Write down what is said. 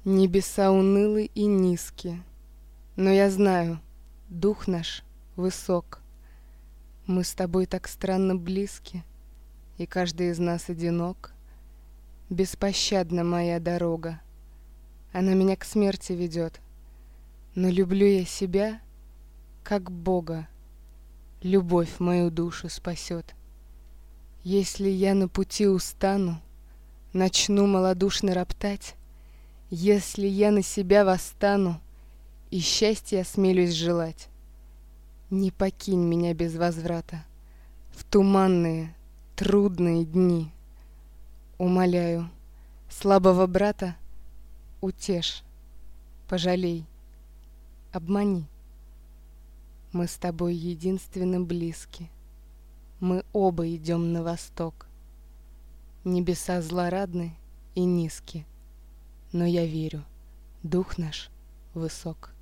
Небеса унылы и низки, но я знаю, дух наш высок. Мы с тобой так странно близки, и каждый из нас одинок. Беспощадна моя дорога, она меня к смерти ведет, но люблю я себя, как Бога. Любовь мою душу спасет. Если я на пути устану, начну малодушно роптать, если я на себя восстану и счастья осмелюсь желать, не покинь меня без возврата в туманные, трудные дни. Умоляю, слабого брата утешь, пожалей, обмани. Мы с тобой единственно близки, мы оба идем на восток. Небеса злорадны и низки, но я верю, дух наш высок.